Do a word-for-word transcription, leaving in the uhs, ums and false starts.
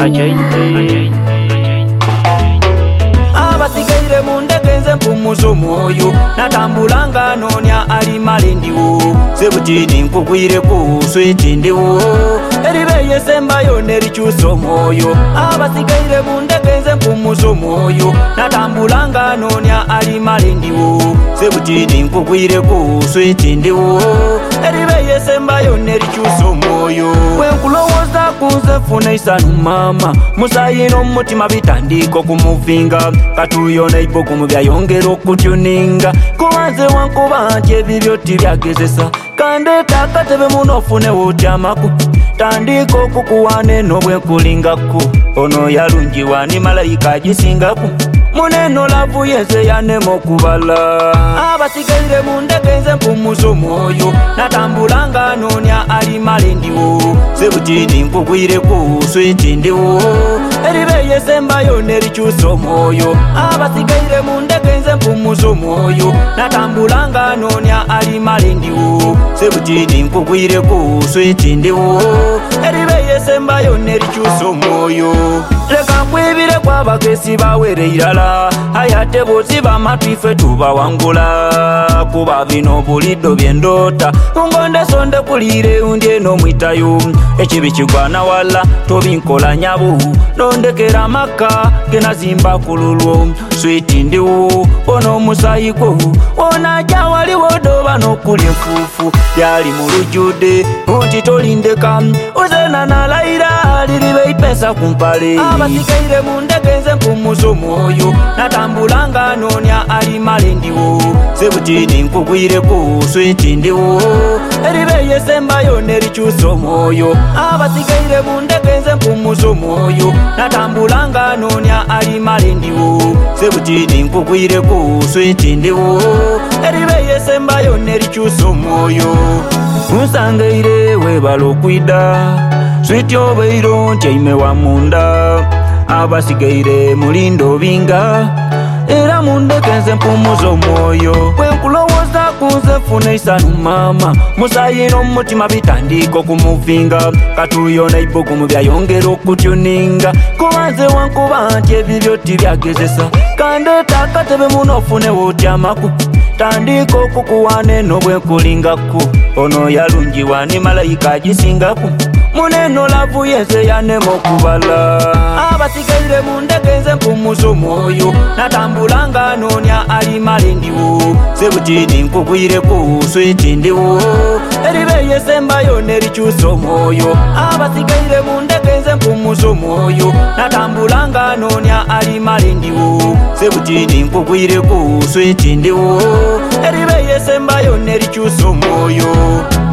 abasigaire mundeke nze mpumuza omwoyo natambulanga noonya ali malendiwo sebutini nkugwireku switi ndiwo eribeeye sembayo nerikyusa omwoyo abasigaire mundeke nze mpumuza omwoyo natambulanga noonya ali malendiwo sebutini nkugwireku switi ndiwo eribeeye sembayo nerikyusa omwoyo wenkulowooza kunze funa isanu mama musayino mumutima bitandika okumuvinga katuyo neibogumu byayongera okutuninga kubanze wankuba nti ebibyo tibyagezesa kandeta akatebe muno ofune wotyamaku tandika okukuwane n'obwenkulingako ono yalungiwa ni malayika agisingaku muneno lavu yenze yanema okubala abasigaire mundeke nze mpumuza omwoyo natambulanga noonya ali malendiwo sebutini nkugwireku switi ndiwo eribeeye sembayo nerikyusa omwoyo abasigaire mundeke nze mpumuza omwoyo natambulanga noonya ali malendiwo sebutini nkugwireku switi ndiwo eribeeye sembayo nerikyusa omwoyo leka nkwibire kwabakesi bawere irala ayate boziba amatu ife tubawangula kuba bino buliddo byendota ngonde sonde kulire undi eno mwitayo ekibi kigwana wala tobinkola nyabo nondekera amaka genazimba kululwo switi ndiwo ono musayiko onaja waliwo doba nokuli enfuufu yali mu lujjudde nti tolindeka ozena nalayira liribe ipesa kumpale abasigaire mundeke nze mpumuza omwoyo natambulanga noonya ali malendiwo sebutini nkugwireku switi ndiwo eribeeye sembayo nerikyusa omwoyo abasigaire mundeke nze mpumuza omwoyo natambulanga noonya ali malendiwo sebutini nkugwireku switi ndiwo eribeeye sembayo nerikyusa omwoyo unsangeire webala okwida switi obeiro ntyaime wa munda abasigaire mulindo binga era mundeke nze mpumuza omwoyo wenkulowooza kunze funa isanu mama musayino mumutima bitandika okumuvinga katuyo neibogumu byayongera okutuninga kubanze wankuba nti ebibyo tibyagezesa kandeta akatebe muno ofune wotyamaku tandika okukuwane n'obwenkulingako ono yalungiwa ni malayika agisingaku muneno lavu yenze yanema okubala abasigaire mundeke nze mpumuza omwoyo natambulanga noonya ali malendiwo sebutini nkugwireku switi ndiwo eribeeye sembayo nerikyusa omwoyo abasigaire mundeke nze mpumuza omwoyo natambulanga noonya ali malendiwo sebutini nkugwireku switi ndiwo eribeeye sembayo nerikyusa omwoyo